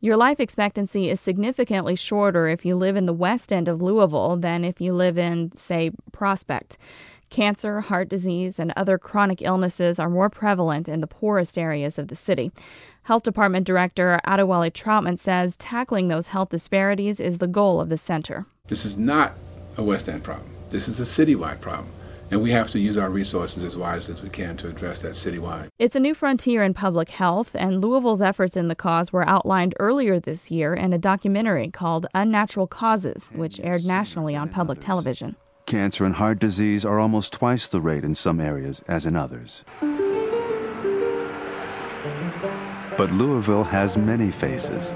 Your life expectancy is significantly shorter if you live in the west end of Louisville than if you live in, say, Prospect. Cancer, heart disease, and other chronic illnesses are more prevalent in the poorest areas of the city. Health Department Director Adewale Troutman says tackling those health disparities is the goal of the center. This is not a West End problem. This is a citywide problem. And we have to use our resources as wisely as we can to address that citywide. It's a new frontier in public health, and Louisville's efforts in the cause were outlined earlier this year in a documentary called Unnatural Causes, which aired nationally on public television. Cancer and heart disease are almost twice the rate in some areas as in others. But Louisville has many faces.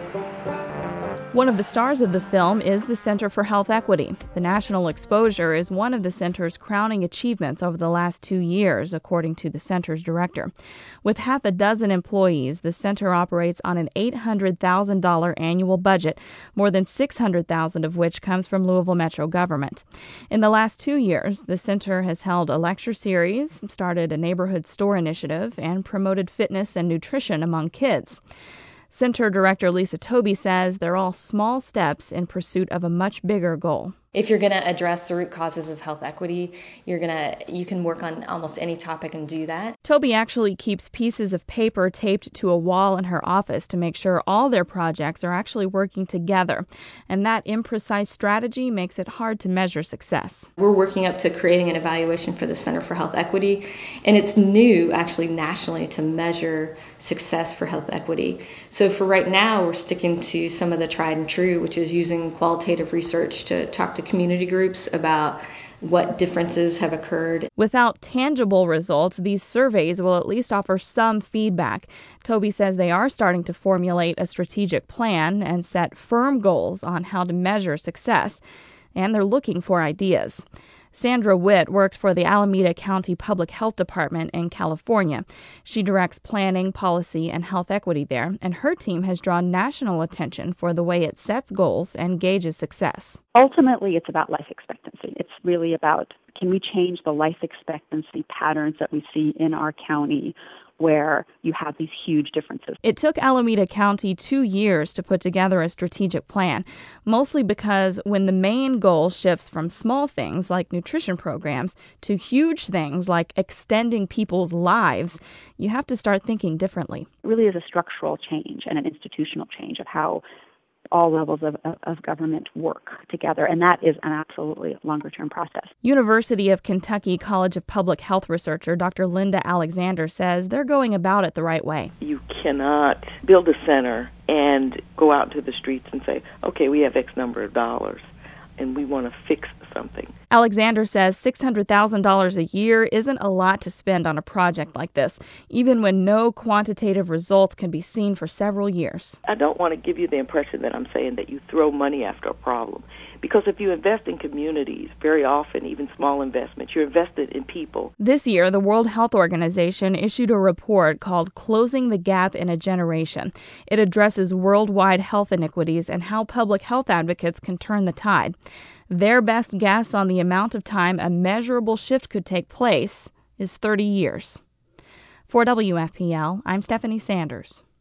One of the stars of the film is the Center for Health Equity. The national exposure is one of the center's crowning achievements over the last 2 years, according to the center's director. With half a dozen employees, the center operates on an $800,000 annual budget, more than $600,000 of which comes from Louisville Metro government. In the last 2 years, the center has held a lecture series, started a neighborhood store initiative, and promoted fitness and nutrition among kids. Center Director Lisa Tobey says they're all small steps in pursuit of a much bigger goal. If you're going to address the root causes of health equity, you can work on almost any topic and do that. Tobey actually keeps pieces of paper taped to a wall in her office to make sure all their projects are actually working together. And that imprecise strategy makes it hard to measure success. We're working up to creating an evaluation for the Center for Health Equity, and it's new actually nationally to measure success for health equity. So for right now, we're sticking to some of the tried and true, which is using qualitative research to talk to community groups about what differences have occurred. Without tangible results, these surveys will at least offer some feedback. Tobey says they are starting to formulate a strategic plan and set firm goals on how to measure success, and they're looking for ideas. Sandra Witt works for the Alameda County Public Health Department in California. She directs planning, policy, and health equity there, and her team has drawn national attention for the way it sets goals and gauges success. Ultimately, it's about life expectancy. It's really about, can we change the life expectancy patterns that we see in our county where you have these huge differences. It took Alameda County 2 years to put together a strategic plan, mostly because when the main goal shifts from small things like nutrition programs to huge things like extending people's lives, you have to start thinking differently. It really is a structural change and an institutional change of how all levels of government work together, and that is an absolutely longer-term process. University of Kentucky College of Public Health researcher Dr. Linda Alexander says they're going about it the right way. You cannot build a center and go out to the streets and say, okay, we have X number of dollars, and we want to fix something. Alexander says $600,000 a year isn't a lot to spend on a project like this, even when no quantitative results can be seen for several years. I don't want to give you the impression that I'm saying that you throw money after a problem, because if you invest in communities, very often, even small investments, you're invested in people. This year, the World Health Organization issued a report called Closing the Gap in a Generation. It addresses worldwide health inequities and how public health advocates can turn the tide. Their best guess on the amount of time a measurable shift could take place is 30 years. For WFPL, I'm Stephanie Sanders.